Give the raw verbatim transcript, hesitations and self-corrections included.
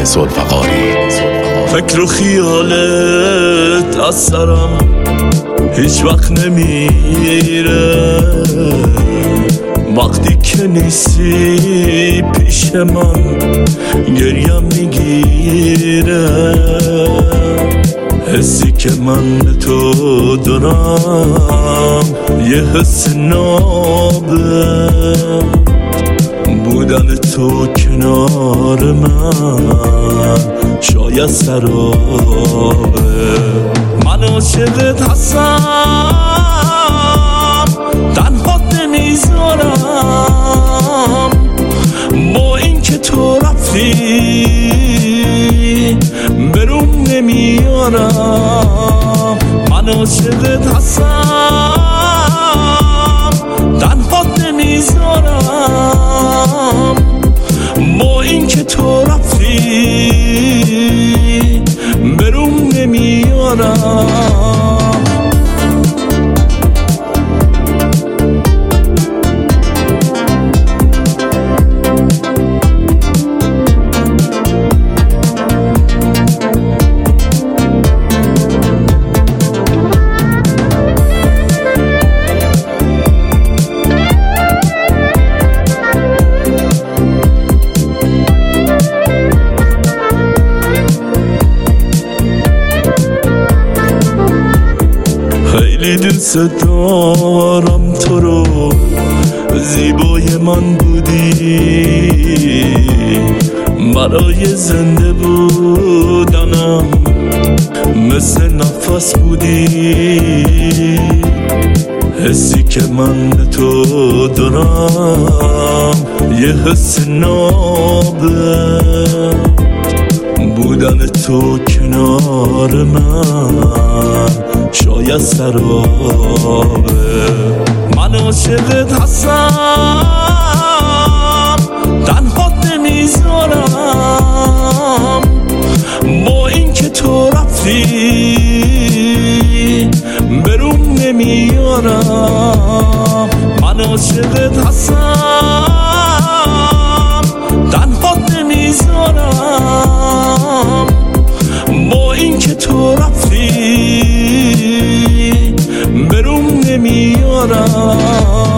ذوالفقاری. فکر و خیالت از سرم هیچ وقت نمیره، وقتی که نیستی پیش من گریم میگیره، حسی که من به تو دارم یه حس نابه، بودن تو کنار من شاید سرابه. من عاشقت هستم تنهات نمیذارم، با این که تو رفتی برون نمیارم. من عاشقت هستم تنهات نمیذارم، با این که تو رفتی برون نمیارم. خیلی دوست دارم تو رو، زیبای من بودی، برای زنده بودنم مثل نفس بودی، حسی که من به تو دارم یه حس نابه، بودن تو کنار من شاید سرابه. من عاشقت هستم تنهات نمیذارم، با این که تو رفتی برون نمیارم. من عاشقت هستم تنهات نمیذارم، با این که تو رفتی برون نمیارم.